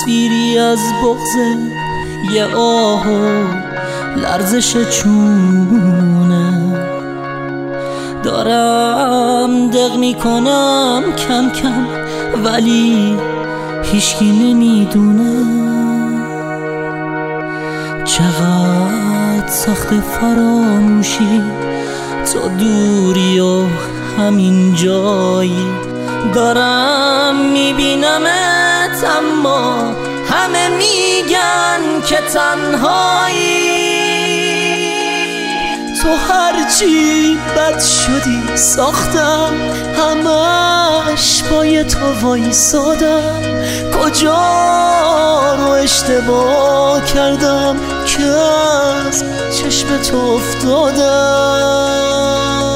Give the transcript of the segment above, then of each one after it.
اسیری از بغض یه آه و لرزش چونه. دارم دق میکنم کم کم ولی هیچکی نمیدونه چقدر سخت فراموشی. تو دوری و همین جایی دارم میبینمت، اما همه میگن که تنهایی. تو هرچی بد شدی ساختم، همش پای تو وایسادم. کجا رو اشتباه کردم که از چشم تو افتادم.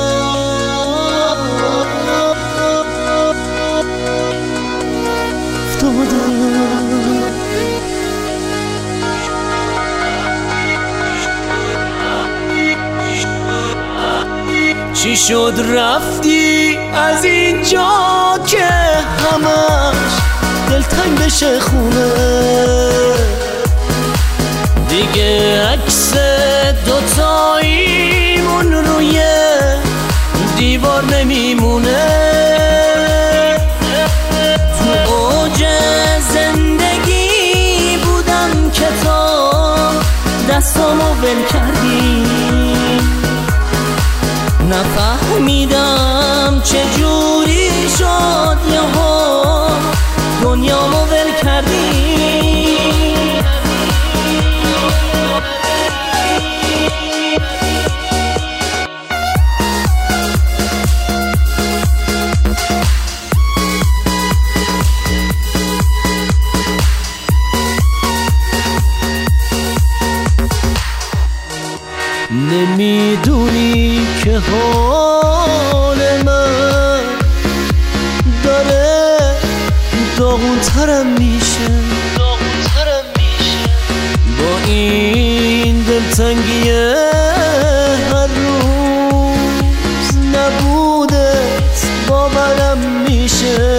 چی شد رفتی از اینجا که همش دلتنگ بشه خونه؟ دیگه عکس دوتاییمون روی دیوار نمیمونه. تو اوج زندگی بودم که تو دستامو ول کردی. نفهمیدم چجوری شد یهو دنیامو ول کردی. نمیدونی که حال من داره داغون‌ترم میشه با این دلتنگی هر روز. نبودت باورم میشه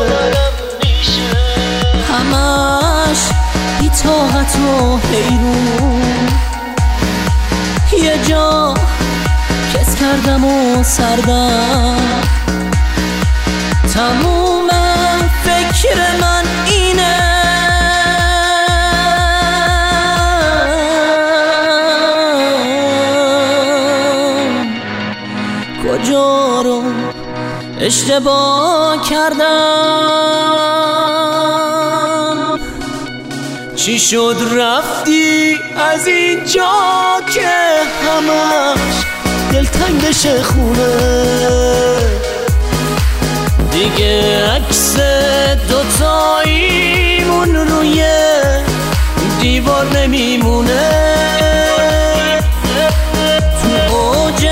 همش بی‌طاقت و حیرون. یه جا کس کردم و سردم، تموم فکر من اینه کجا رو اشتباه کردم. چی شد رفتی از اینجا که همش دلتنگ بشه خونه؟ دیگه عکس دوتاییمون روی دیوار نمیمونه. تو اوج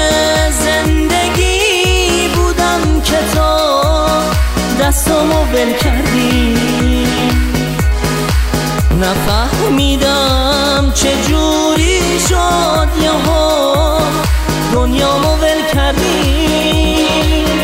زندگی بودم که تو دستامو ول کردی. نفهمیدم چجوری شد یهو دنیامو ول کردی.